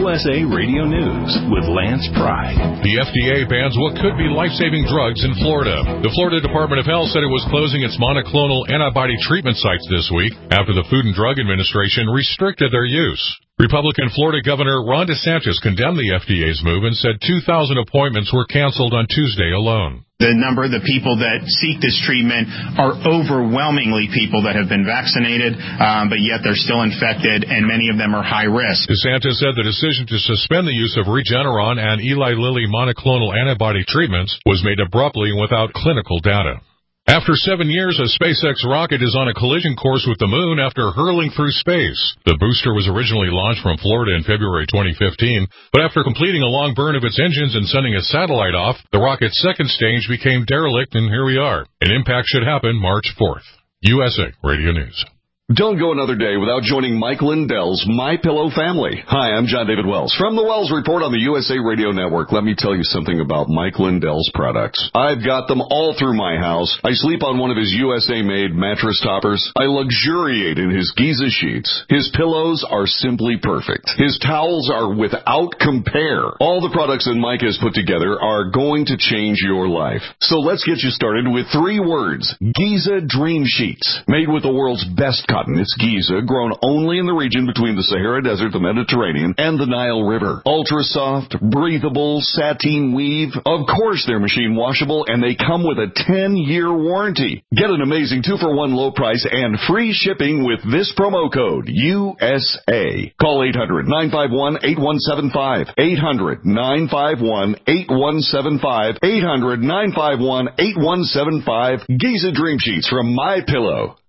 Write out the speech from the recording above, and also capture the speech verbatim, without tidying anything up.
U S A Radio News with Lance Pride. The F D A bans what could be life-saving drugs in Florida. The Florida Department of Health said it was closing its monoclonal antibody treatment sites this week after the Food and Drug Administration restricted their use. Republican Florida Governor Ron DeSantis condemned the F D A's move and said two thousand appointments were canceled on Tuesday alone. The number of the people that seek this treatment are overwhelmingly people that have been vaccinated, um, but yet they're still infected, and many of them are high risk. DeSantis said the decision to suspend the use of Regeneron and Eli Lilly monoclonal antibody treatments was made abruptly and without clinical data. After seven years, a SpaceX rocket is on a collision course with the moon after hurtling through space. The booster was originally launched from Florida in February twenty fifteen, but after completing a long burn of its engines and sending a satellite off, the rocket's second stage became derelict, and here we are. An impact should happen March fourth. U S A Radio News. Don't go another day without joining Mike Lindell's My Pillow family. Hi, I'm John David Wells from the Wells Report on the U S A Radio Network. Let me tell you something about Mike Lindell's products. I've got them all through my house. I sleep on one of his U S A-made mattress toppers. I luxuriate in his Giza sheets. His pillows are simply perfect. His towels are without compare. All the products that Mike has put together are going to change your life. So let's get you started with three words: Giza Dream Sheets. Made with the world's best cotton. It's Giza, grown only in the region between the Sahara Desert, the Mediterranean, and the Nile River. Ultra soft, breathable, sateen weave. Of course they're machine washable, and they come with a ten-year warranty. Get an amazing two-for-one low price and free shipping with this promo code, U S A. Call eight hundred, nine five one, eight one seven five. eight hundred, nine five one, eight one seven five. eight hundred, nine five one, eight one seven five. Giza Dream Sheets from My Pillow.